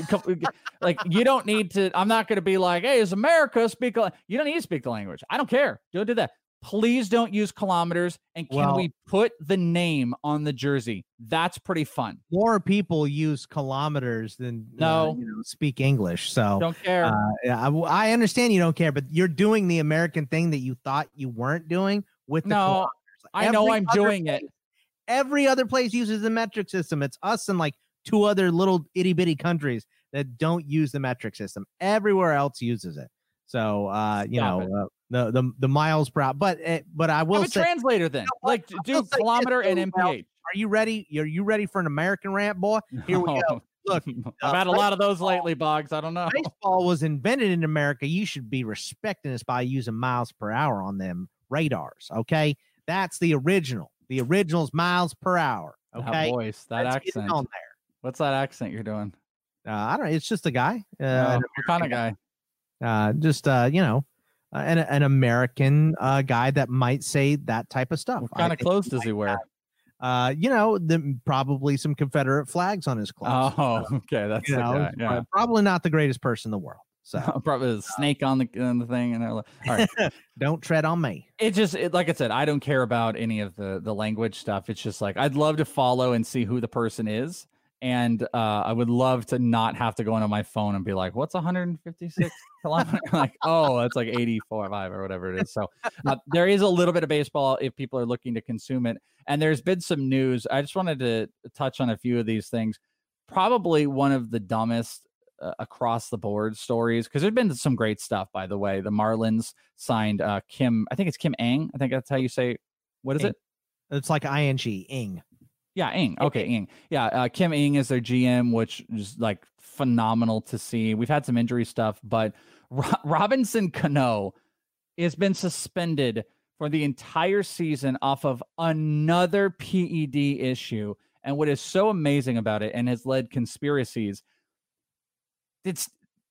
Speaker 6: Like you don't need to. I'm not going to be like, "Hey, is America speak?" A, you don't need to speak the language. I don't care. Don't do that. Please don't use kilometers. And can
Speaker 7: Well,
Speaker 6: we put the name on the jersey? That's pretty fun.
Speaker 7: More people use kilometers than
Speaker 6: No.
Speaker 7: uh, you know, speak English. So
Speaker 6: Don't care.
Speaker 7: Uh, yeah, I, I understand you don't care, but you're doing the American thing that you thought you weren't doing with the
Speaker 6: No,
Speaker 7: kilometers.
Speaker 6: I know
Speaker 7: Every
Speaker 6: I'm
Speaker 7: other
Speaker 6: doing
Speaker 7: place-
Speaker 6: it.
Speaker 7: Every other place uses the metric system. It's us and like two other little itty bitty countries that don't use the metric system. Everywhere else uses it. So uh, you
Speaker 6: Stop
Speaker 7: know uh, the the the miles per hour. But uh, but I will
Speaker 6: Have a
Speaker 7: say,
Speaker 6: translator then.
Speaker 7: You know what?
Speaker 6: Like
Speaker 7: I
Speaker 6: do
Speaker 7: will say
Speaker 6: kilometer
Speaker 7: this,
Speaker 6: and
Speaker 7: though,
Speaker 6: M P H.
Speaker 7: Mel, Are you ready? Are you ready for an American rant, boy? Here we go. Look,
Speaker 6: I've
Speaker 7: uh,
Speaker 6: had a lot of those
Speaker 7: baseball-
Speaker 6: lately, Boggs. I don't know.
Speaker 7: Baseball was invented in America. You should be respecting us by using miles per hour on them radars. Okay, that's the original. The original's miles per hour. Okay,
Speaker 6: That voice, that
Speaker 7: Let's get it
Speaker 6: accent.
Speaker 7: on there.
Speaker 6: What's that accent you're doing?
Speaker 7: Uh, I don't know. It's just a guy. Uh,
Speaker 6: Oh,
Speaker 7: an
Speaker 6: what kind of guy?
Speaker 7: uh, just uh, you know, uh, an an American uh, guy that might say that type of stuff.
Speaker 6: What
Speaker 7: I
Speaker 6: kind of
Speaker 7: think
Speaker 6: clothes
Speaker 7: he
Speaker 6: does he
Speaker 7: might
Speaker 6: wear?
Speaker 7: have, Uh, you know, the, probably some Confederate flags on his clothes.
Speaker 6: Oh, okay. That's
Speaker 7: you
Speaker 6: the
Speaker 7: know,
Speaker 6: guy. Yeah.
Speaker 7: uh, probably not the greatest person in the world. So
Speaker 6: probably a snake on the on the thing, and they're like, all right,
Speaker 7: don't tread on me.
Speaker 6: It just it, like I said, I don't care about any of the the language stuff. It's just like I'd love to follow and see who the person is, and uh, I would love to not have to go into my phone and be like, "What's one hundred fifty-six kilometers?" Like, oh, that's like eighty-four five or whatever it is. So uh, there is a little bit of baseball if people are looking to consume it, and there's been some news. I just wanted to touch on a few of these things. Probably one of the dumbest Uh, across the board stories, because there's been some great stuff, by the way. The Marlins signed uh Kim, I think it's Kim Ng. I think that's how you say, what is
Speaker 7: Ing.
Speaker 6: it?
Speaker 7: It's like I N G, Ing.
Speaker 6: Yeah, Ng. Okay, Ng. Yeah, uh, Kim Ng is their G M, which is like phenomenal to see. We've had some injury stuff, but Ro- Robinson Cano has been suspended for the entire season off of another P E D issue. And what is so amazing about it and has led conspiracies, it's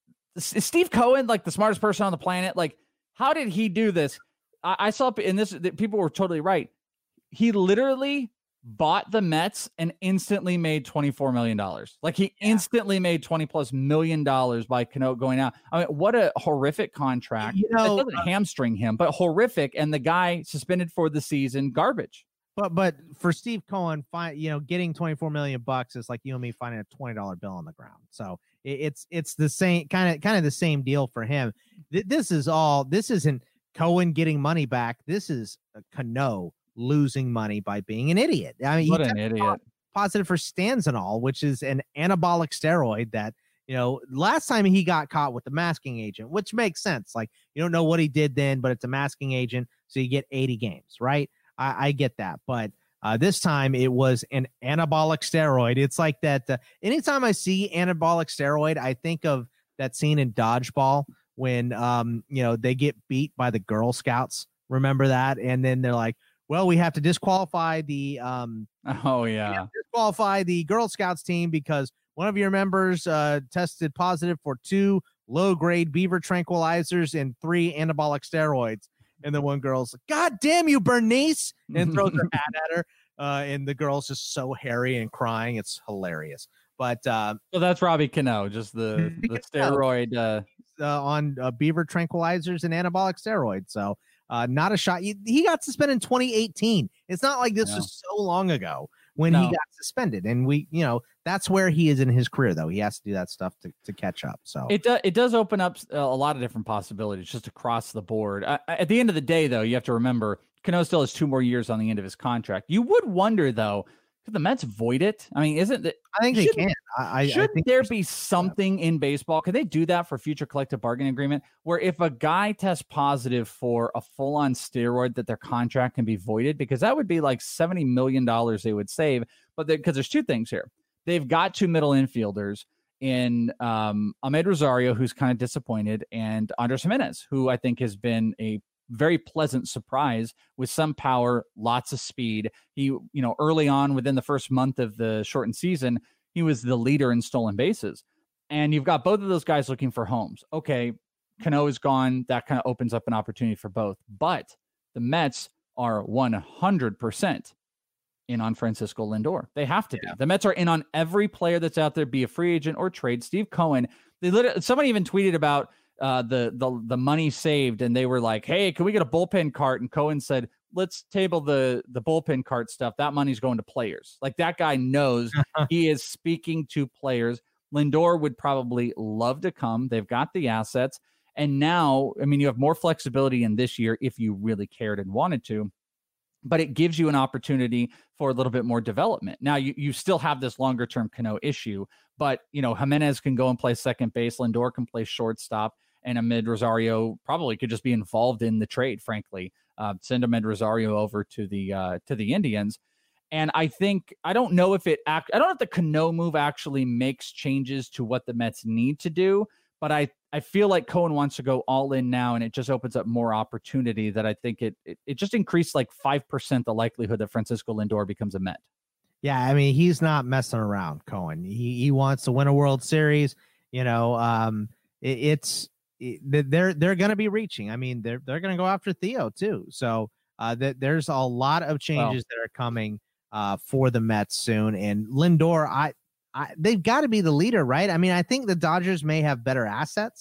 Speaker 6: is Steve Cohen like the smartest person on the planet? Like, how did he do this? I, I saw in this that people were totally right. He literally bought the Mets and instantly made twenty-four million dollars. Like he yeah. instantly made twenty plus million dollars by Cano going out. I mean, what a horrific contract. You know, it doesn't uh, hamstring him, but horrific. And the guy suspended for the season, garbage.
Speaker 7: But but for Steve Cohen, find you know, getting twenty-four million bucks is like you and me finding a twenty dollar bill on the ground. So it, it's it's the same kind of kind of the same deal for him. Th- this is all. This isn't Cohen getting money back. This is Cano losing money by being an idiot. I mean,
Speaker 6: what
Speaker 7: he
Speaker 6: an idiot.
Speaker 7: Positive for Stanzanol, which is an anabolic steroid that, you know, last time he got caught with the masking agent, which makes sense. Like, you don't know what he did then, but it's a masking agent, so you get eighty games, right? I, I get that, but uh, this time it was an anabolic steroid. It's like that. Uh, anytime I see anabolic steroid, I think of that scene in Dodgeball when, um, you know, they get beat by the Girl Scouts. Remember that? And then they're like, well, we have to disqualify the um,
Speaker 6: oh yeah,
Speaker 7: disqualify the Girl Scouts team because one of your members uh, tested positive for two low-grade beaver tranquilizers and three anabolic steroids. And then one girl's like, God damn you, Bernice, and throws her hat at her. Uh, and the girl's just so hairy and crying. It's hilarious. But uh,
Speaker 6: so that's Robbie Cano, just the, the steroid uh...
Speaker 7: Uh, on uh, beaver tranquilizers and anabolic steroids. So uh, not a shot. He, he got suspended in twenty eighteen. It's not like this no. was so long ago when no. he got suspended. And we, you know, that's where he is in his career, though. He has to do that stuff to, to catch up. So
Speaker 6: it does, it does open up a lot of different possibilities just across the board. Uh, at the end of the day, though, you have to remember Cano still has two more years on the end of his contract. You would wonder, though, could the Mets void it? I mean, isn't it?
Speaker 7: I think they can. I,
Speaker 6: should
Speaker 7: I think
Speaker 6: there be something in baseball? Could they do that for future collective bargaining agreement where if a guy tests positive for a full on steroid that their contract can be voided? Because that would be like seventy million dollars they would save. But because there's two things here. They've got two middle infielders in um, Ahmed Rosario, who's kind of disappointed, and Andres Jimenez, who I think has been a very pleasant surprise with some power, lots of speed. He, you know, early on within the first month of the shortened season, he was the leader in stolen bases. And you've got both of those guys looking for homes. Okay, Cano is gone. That kind of opens up an opportunity for both. But the Mets are one hundred percent in on Francisco Lindor. They have to yeah. be. The Mets are in on every player that's out there, be a free agent or trade. Steve Cohen, they literally, somebody even tweeted about uh, the, the, the money saved. And they were like, hey, can we get a bullpen cart? And Cohen said, let's table the, the bullpen cart stuff. That money's going to players. Like that guy knows he is speaking to players. Lindor would probably love to come. They've got the assets. And now, I mean, you have more flexibility in this year if you really cared and wanted to, but it gives you an opportunity for a little bit more development. Now you, you still have this longer term Cano issue, but you know, Jimenez can go and play second base. Lindor can play shortstop, and Ahmed Rosario probably could just be involved in the trade, frankly, uh, send Ahmed Rosario over to the, uh, to the Indians. And I think, I don't know if it, act, I don't know if the Cano move actually makes changes to what the Mets need to do, but I, I feel like Cohen wants to go all in now, and it just opens up more opportunity that I think it, it, it just increased like five percent the likelihood that Francisco Lindor becomes a Met.
Speaker 7: Yeah. I mean, he's not messing around, Cohen. He, he wants to win a World Series. You know, um, it, it's, it, they're, they're going to be reaching. I mean, they're, they're going to go after Theo too. So uh, that there's a lot of changes well, that are coming uh, for the Mets soon. And Lindor, I, I they've got to be the leader, right? I mean, I think the Dodgers may have better assets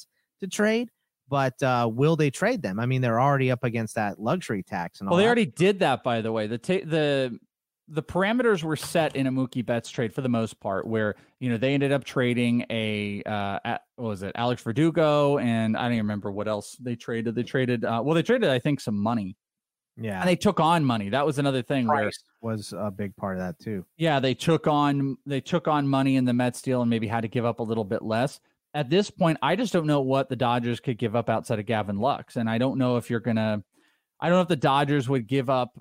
Speaker 7: to trade, but uh, will they trade them? I mean, they're already up against that luxury tax and all.
Speaker 6: Well, they
Speaker 7: that.
Speaker 6: already did that, by the way. The ta- the the parameters were set in a Mookie Betts trade for the most part, where you know they ended up trading a uh, at, what was it, Alex Verdugo, and I don't even remember what else they traded. They traded uh, well, they traded I think some money.
Speaker 7: Yeah,
Speaker 6: and they took on money. That was another thing.
Speaker 7: Price
Speaker 6: where
Speaker 7: was a big part of that too.
Speaker 6: Yeah, they took on they took on money in the Mets deal and maybe had to give up a little bit less. At this point, I just don't know what the Dodgers could give up outside of Gavin Lux, and I don't know if you're gonna. I don't know if the Dodgers would give up,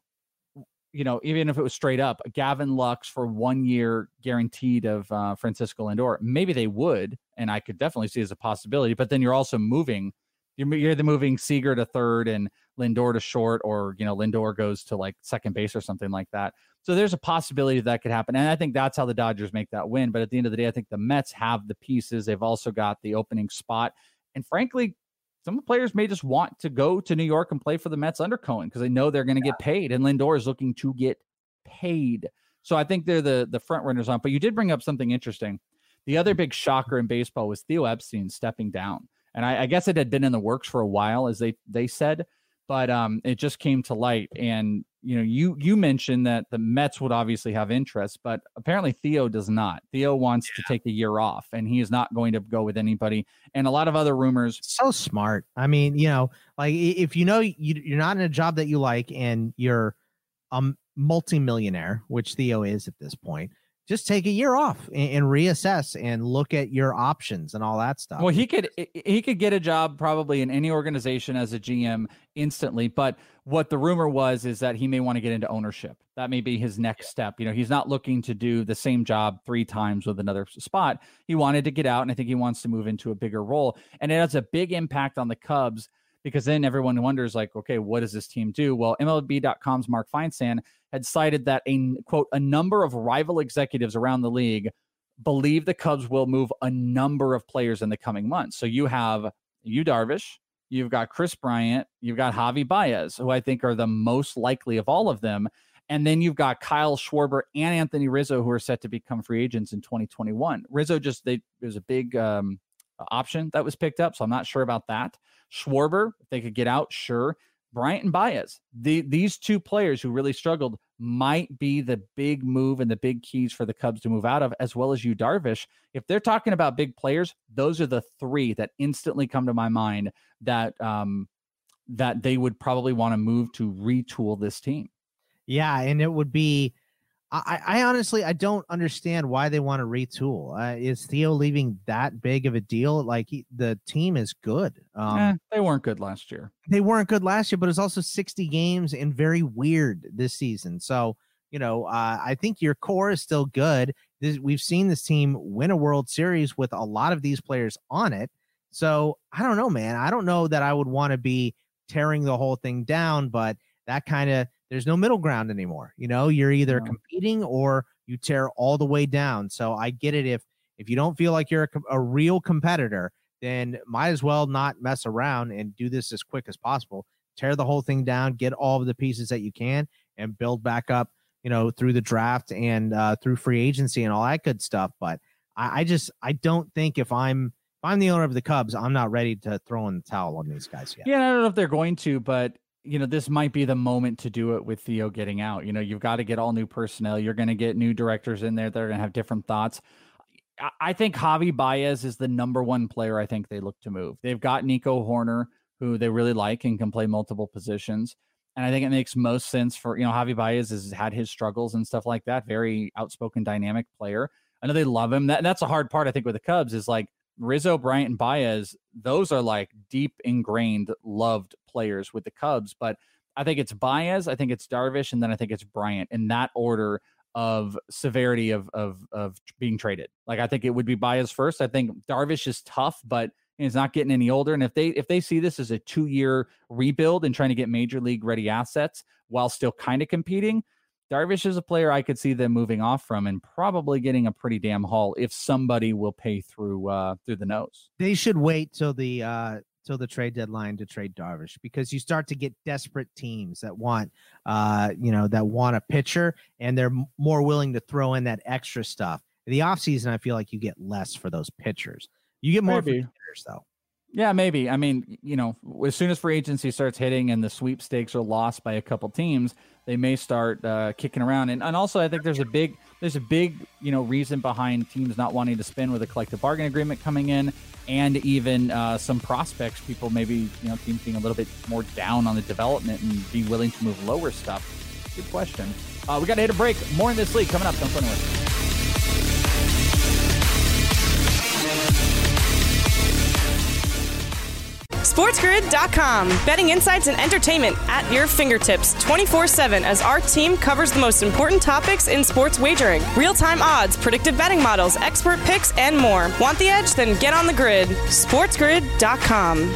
Speaker 6: you know, even if it was straight up Gavin Lux for one year guaranteed of uh, Francisco Lindor. Maybe they would, and I could definitely see it as a possibility. But then you're also moving. You're, you're either moving Seager to third and Lindor to short, or, you know, Lindor goes to like second base or something like that. So there's a possibility that, that could happen. And I think that's how the Dodgers make that win. But at the end of the day, I think the Mets have the pieces. They've also got the opening spot. And frankly, some players may just want to go to New York and play for the Mets under Cohen because they know they're going to yeah. get paid. And Lindor is looking to get paid. So I think they're the, the front runners on. But you did bring up something interesting. The other big shocker in baseball was Theo Epstein stepping down. And I, I guess it had been in the works for a while, as they they said, but um, it just came to light. And you know, you you mentioned that the Mets would obviously have interest, but apparently Theo does not. Theo wants yeah. to take a year off, and he is not going to go with anybody. And a lot of other rumors.
Speaker 7: So smart. I mean, you know, like if you know you, you're not in a job that you like, and you're a multimillionaire, which Theo is at this point. Just take a year off and, and reassess and look at your options and all that stuff.
Speaker 6: Well, he could he could get a job probably in any organization as a G M instantly. But what the rumor was is that he may want to get into ownership. That may be his next step. You know, he's not looking to do the same job three times with another spot. He wanted to get out, and I think he wants to move into a bigger role. And it has a big impact on the Cubs, because then everyone wonders, like, okay, what does this team do? Well, M L B dot com's Mark Feinsand had cited that a quote a number of rival executives around the league believe the Cubs will move a number of players in the coming months. So you have Yu Darvish, you've got Chris Bryant, you've got Javi Baez, who I think are the most likely of all of them. And then you've got Kyle Schwarber and Anthony Rizzo, who are set to become free agents in twenty twenty-one. Rizzo just, they, there's a big um, option that was picked up, so I'm not sure about that. Schwarber, if they could get out, sure. Bryant and Baez, the, these two players who really struggled might be the big move and the big keys for the Cubs to move out of, as well as Yu Darvish. If they're talking about big players, those are the three that instantly come to my mind that um, that they would probably want to move to retool this team.
Speaker 7: Yeah, and it would be, I, I honestly, I don't understand why they want to retool. Uh, is Theo leaving that big of a deal? Like he, the team is good. Um,
Speaker 6: eh, they weren't good last year.
Speaker 7: They weren't good last year, but it's also sixty games and very weird this season. So, you know, uh, I think your core is still good. This, we've seen this team win a World Series with a lot of these players on it. So I don't know, man. I don't know that I would want to be tearing the whole thing down, but that kind of, there's no middle ground anymore. You know, you're either no. competing or you tear all the way down. So I get it. If, if you don't feel like you're a, a real competitor, then might as well not mess around and do this as quick as possible. Tear the whole thing down, get all of the pieces that you can, and build back up, you know, through the draft and uh, through free agency and all that good stuff. But I, I just, I don't think if I'm, if I'm the owner of the Cubs, I'm not ready to throw in the towel on these guys yet.
Speaker 6: Yeah, I don't know if they're going to, but you know, this might be the moment to do it with Theo getting out. You know, you've got to get all new personnel. You're going to get new directors in there that are going to have different thoughts. I, I think Javi Baez is the number one player I think they look to move. They've got Nico Horner, who they really like and can play multiple positions. And I think it makes most sense for, you know, Javi Baez has had his struggles and stuff like that. Very outspoken, dynamic player. I know they love him. That, that's the hard part, I think, with the Cubs is like Rizzo, Bryant, and Baez. Those are like deep ingrained, loved players with the Cubs. But I think it's Baez, I think it's Darvish, and then I think it's Bryant in that order of severity of of of being traded. Like I think it would be Baez first. I think Darvish is tough, but he's not getting any older. And if they if they see this as a two year rebuild and trying to get major league ready assets while still kind of competing, Darvish is a player I could see them moving off from and probably getting a pretty damn haul if somebody will pay through uh, through the nose.
Speaker 7: They should wait till the uh, till the trade deadline to trade Darvish, because you start to get desperate teams that want uh, you know that want a pitcher, and they're m- more willing to throw in that extra stuff. In the offseason, I feel like you get less for those pitchers. You get more for pitchers, though.
Speaker 6: Yeah, maybe. I mean, you know, as soon as free agency starts hitting and the sweepstakes are lost by a couple teams, they may start uh, kicking around. And, and also, I think there's a big, there's a big, you know, reason behind teams not wanting to spend with a collective bargaining agreement coming in, and even uh, some prospects, people maybe, you know, teams being a little bit more down on the development and be willing to move lower stuff. Good question. Uh, we got to hit a break. More in this league coming up. Don't go anywhere.
Speaker 1: SportsGrid dot com. Betting insights and entertainment at your fingertips twenty-four seven as our team covers the most important topics in sports wagering. Real-time odds, predictive betting models, expert picks, and more. Want the edge? Then get on the grid. SportsGrid dot com.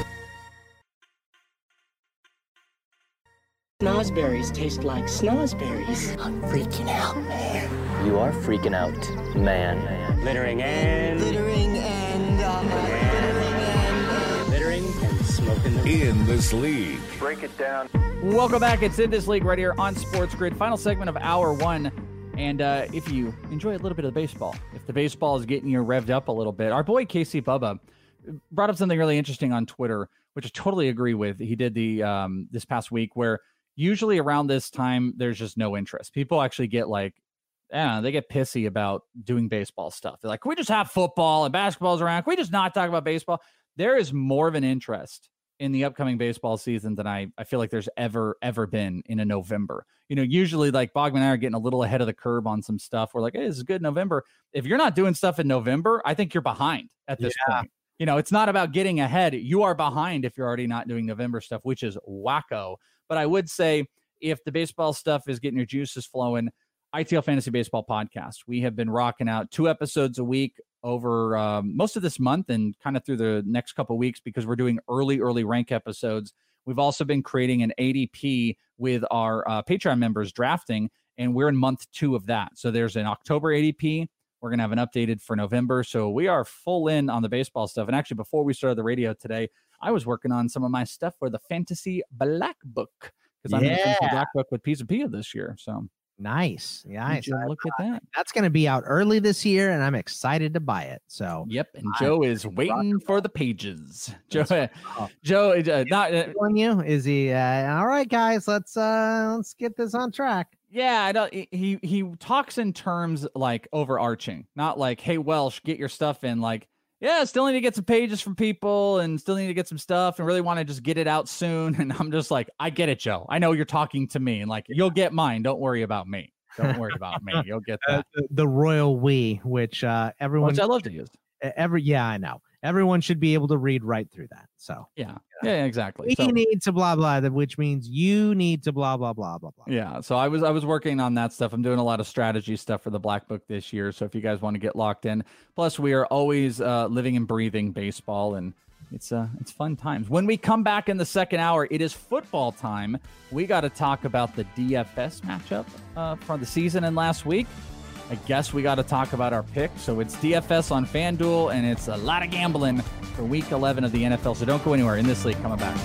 Speaker 11: Snozberries taste like snozberries. I'm freaking out, man.
Speaker 12: You are freaking out, man.
Speaker 11: Littering and...
Speaker 12: Littering and... Uh, littering and...
Speaker 11: Littering and smoking the...
Speaker 3: In this league.
Speaker 2: Break it down.
Speaker 6: Welcome back. It's In This League right here on Sports Grid. Final segment of hour one. And uh, if you enjoy a little bit of the baseball, if the baseball is getting you revved up a little bit, our boy K C Bubba brought up something really interesting on Twitter, which I totally agree with. He did the um, this past week where usually around this time, there's just no interest. People actually get like, I don't know, they get pissy about doing baseball stuff. They're like, can we just have football and basketball's around? Can we just not talk about baseball? There is more of an interest in the upcoming baseball season than I, I feel like there's ever, ever been in a November. You know, usually like Bogman and I are getting a little ahead of the curve on some stuff. We're like, hey, this is good November. If you're not doing stuff in November, I think you're behind at this yeah. point. You know, it's not about getting ahead. You are behind if you're already not doing November stuff, which is wacko. But I would say if the baseball stuff is getting your juices flowing, I T L Fantasy Baseball Podcast. We have been rocking out two episodes a week over um, most of this month and kind of through the next couple of weeks because we're doing early, early rank episodes. We've also been creating an A D P with our uh, Patreon members drafting, and we're in month two of that. So there's an October A D P. We're going to have an updated for November. So we are full in on the baseball stuff. And actually, before we started the radio today, I was working on some of my stuff for the Fantasy Black Book because I'm
Speaker 7: yeah.
Speaker 6: going to finish the Black Book with Pizza Pia this year. So
Speaker 7: nice. Yeah. Nice.
Speaker 6: Look at that.
Speaker 7: That's going to be out early this year, and I'm excited to buy it. So,
Speaker 6: yep. And I, Joe is waiting for the pages. Joe, uh, Joe, uh, not uh,
Speaker 7: on you. Is he uh, all right, guys? Let's uh, let's get this on track.
Speaker 6: Yeah, I don't. He he talks in terms like overarching, not like, hey, Welsh, get your stuff in. Like, yeah, still need to get some pages from people and still need to get some stuff and really want to just get it out soon. And I'm just like, I get it, Joe. I know you're talking to me and like, you'll get mine. Don't worry about me. Don't worry about me. You'll get that. Uh,
Speaker 7: the, the royal we, which uh, everyone,
Speaker 6: which I love to use.
Speaker 7: Every yeah, I know. Everyone should be able to read right through that. So
Speaker 6: yeah, yeah, exactly.
Speaker 7: We
Speaker 6: so,
Speaker 7: need to blah blah, which means you need to blah blah blah blah blah.
Speaker 6: Yeah. So I was I was working on that stuff. I'm doing a lot of strategy stuff for the Black Book this year. So if you guys want to get locked in, plus we are always uh, living and breathing baseball, and it's uh it's fun times. When we come back in the second hour, it is football time. We got to talk about the D F S matchup uh, for the season and last week. I guess we got to talk about our pick. So it's D F S on FanDuel, and it's a lot of gambling for week eleven of the N F L. So don't go anywhere. In This League, coming back.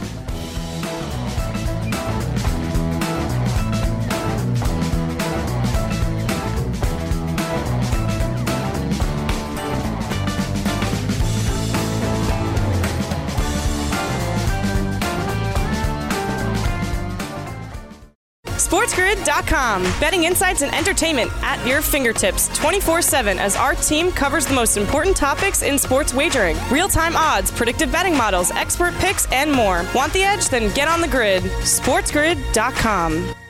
Speaker 1: SportsGrid dot com. Betting insights and entertainment at your fingertips twenty-four seven as our team covers the most important topics in sports wagering. Real-time odds, predictive betting models, expert picks, and more. Want the edge? Then get on the grid. SportsGrid dot com.